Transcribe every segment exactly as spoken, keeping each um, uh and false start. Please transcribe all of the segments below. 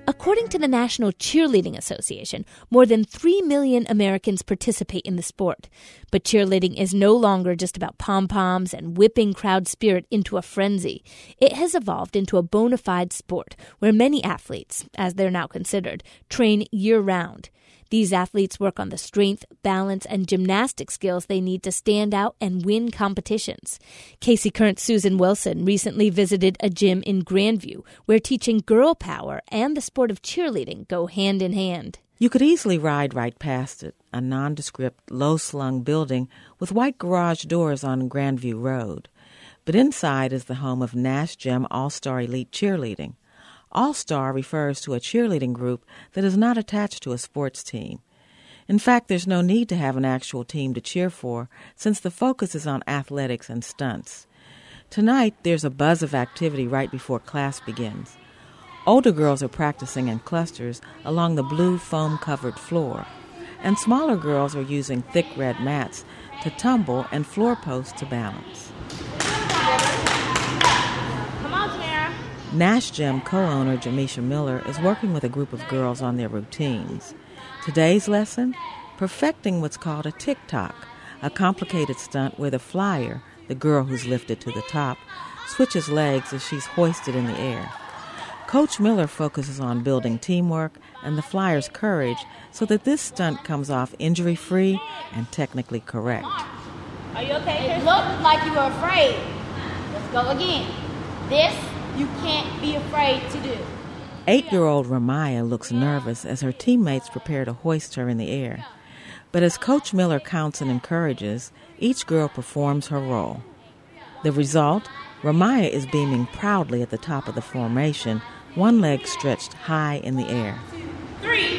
According to the National Cheerleading Association, more than three million Americans participate in the sport. But cheerleading is no longer just about pom-poms and whipping crowd spirit into a frenzy. It has evolved into a bona fide sport where many athletes, as they're now considered, train year-round. These athletes work on the strength, balance, and gymnastic skills they need to stand out and win competitions. Casey Current's Susan Wilson recently visited a gym in Grandview where teaching girl power and the sport of cheerleading go hand in hand. You could easily ride right past it, a nondescript, low-slung building with white garage doors on Grandview Road. But inside is the home of Nash Gym All-Star Elite Cheerleading. All-Star refers to a cheerleading group that is not attached to a sports team. In fact, there's no need to have an actual team to cheer for, since the focus is on athletics and stunts. Tonight, there's a buzz of activity right before class begins. Older girls are practicing in clusters along the blue foam-covered floor, and smaller girls are using thick red mats to tumble and floor posts to balance. Nash Gym co-owner Jamisha Miller is working with a group of girls on their routines. Today's lesson? Perfecting what's called a tick-tock, a complicated stunt where the flyer, the girl who's lifted to the top, switches legs as she's hoisted in the air. Coach Miller focuses on building teamwork and the flyer's courage so that this stunt comes off injury-free and technically correct. Are you okay? It looked like you were afraid. Let's go again. This you can't be afraid to do. Eight-year-old Ramaya looks nervous as her teammates prepare to hoist her in the air. But as Coach Miller counts and encourages, each girl performs her role. The result? Ramaya is beaming proudly at the top of the formation, one leg stretched high in the air. Three,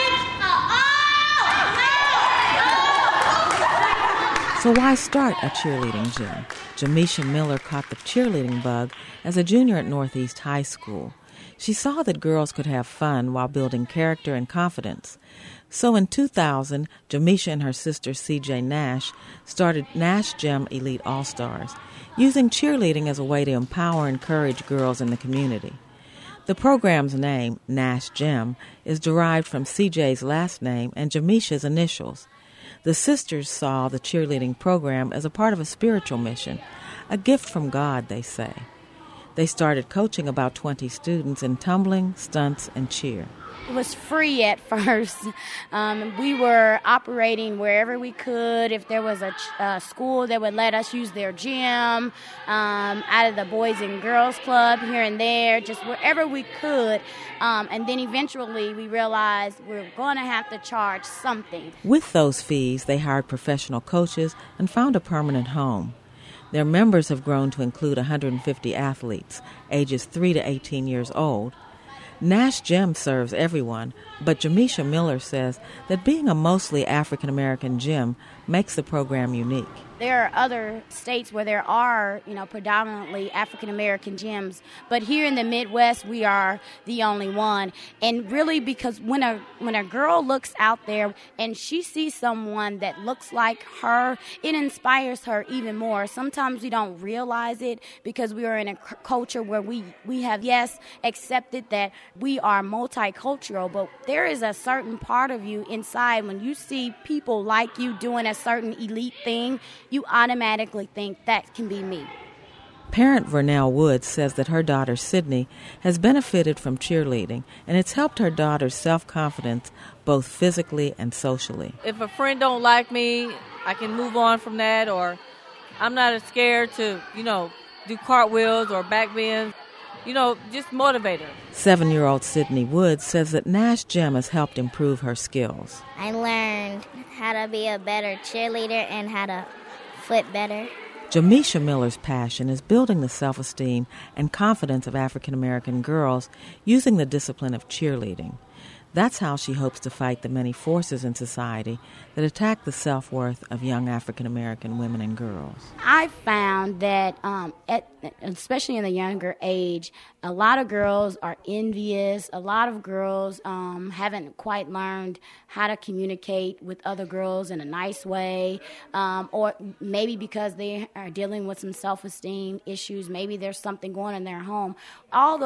So why start a cheerleading gym? Jamisha Miller caught the cheerleading bug as a junior at Northeast High School. She saw that girls could have fun while building character and confidence. So in two thousand, Jamisha and her sister C J Nash started Nash Gym Elite All-Stars, using cheerleading as a way to empower and encourage girls in the community. The program's name, Nash Gym, is derived from C J's last name and Jamisha's initials. The sisters saw the cheerleading program as a part of a spiritual mission, a gift from God, they say. They started coaching about twenty students in tumbling, stunts, and cheer. It was free at first. Um, we were operating wherever we could. If there was a, ch- a school that would let us use their gym, um, out of the Boys and Girls Club here and there, just wherever we could. Um, and then eventually we realized we we're going to have to charge something. With those fees, they hired professional coaches and found a permanent home. Their members have grown to include one hundred fifty athletes, ages three to eighteen years old. Nash Gym serves everyone, but Jamisha Miller says that being a mostly African-American gym makes the program unique. There are other states where there are, you know, predominantly African-American gyms, but here in the Midwest, we are the only one. And really, because when a when a girl looks out there and she sees someone that looks like her, it inspires her even more. Sometimes we don't realize it because we are in a c- culture where we, we have, yes, accepted that we are multicultural, but there is a certain part of you inside when you see people like you doing a certain elite thing, you automatically think that can be me. Parent Vernell Woods says that her daughter Sydney has benefited from cheerleading, and it's helped her daughter's self-confidence both physically and socially. If a friend don't like me, I can move on from that, or I'm not as scared to, you know, do cartwheels or back bends. You know, just motivate her. Seven-year-old Sydney Woods says that Nash Gym has helped improve her skills. I learned how to be a better cheerleader and how to foot better. Jamisha Miller's passion is building the self-esteem and confidence of African-American girls using the discipline of cheerleading. That's how she hopes to fight the many forces in society that attack the self-worth of young African-American women and girls. I found that, um, at, especially in the younger age, a lot of girls are envious. A lot of girls um, haven't quite learned how to communicate with other girls in a nice way, um, or maybe because they are dealing with some self-esteem issues. Maybe there's something going on in their home. All those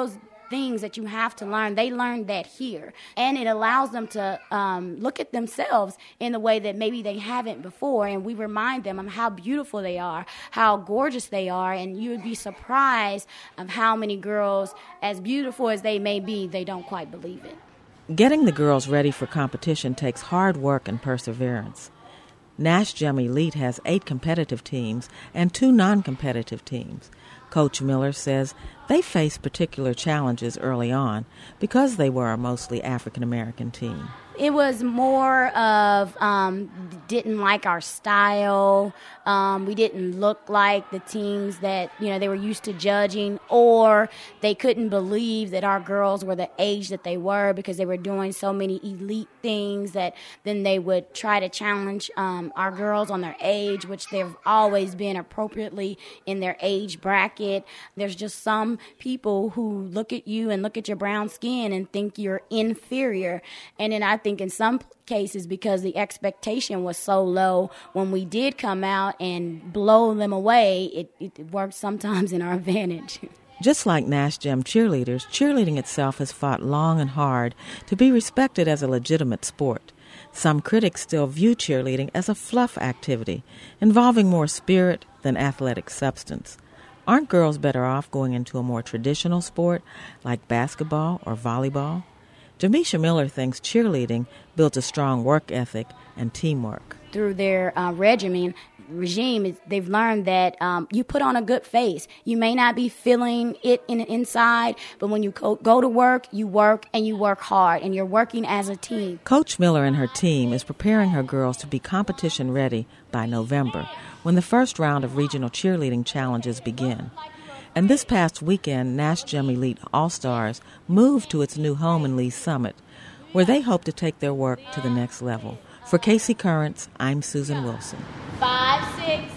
things that you have to learn. They learned that here. And it allows them to um, look at themselves in a way that maybe they haven't before. And we remind them of how beautiful they are, how gorgeous they are. And you would be surprised of how many girls, as beautiful as they may be, they don't quite believe it. Getting the girls ready for competition takes hard work and perseverance. Nash Gem Elite has eight competitive teams and two non-competitive teams. Coach Miller says they faced particular challenges early on because they were a mostly African-American team. It was more of um, didn't like our style. Um, we didn't look like the teams that, you know, they were used to judging, or they couldn't believe that our girls were the age that they were because they were doing so many elite things that then they would try to challenge um, our girls on their age, which they've always been appropriately in their age bracket. There's just some people who look at you and look at your brown skin and think you're inferior. And then I think in some cases, because the expectation was so low, when we did come out and blow them away, it, it worked sometimes in our advantage. Just like Nash Gem cheerleaders, cheerleading itself has fought long and hard to be respected as a legitimate sport. Some critics still view cheerleading as a fluff activity, involving more spirit than athletic substance. Aren't girls better off going into a more traditional sport like basketball or volleyball? Jamisha Miller thinks cheerleading builds a strong work ethic and teamwork. Through their uh, regimen, regime, they've learned that um, you put on a good face. You may not be feeling it in inside, but when you co- go to work, you work and you work hard, and you're working as a team. Coach Miller and her team is preparing her girls to be competition ready by November, when the first round of regional cheerleading challenges begin. And this past weekend, Nash Gem Elite All-Stars moved to its new home in Lee's Summit, where they hope to take their work to the next level. For K C Currents, I'm Susan Wilson. Five, six,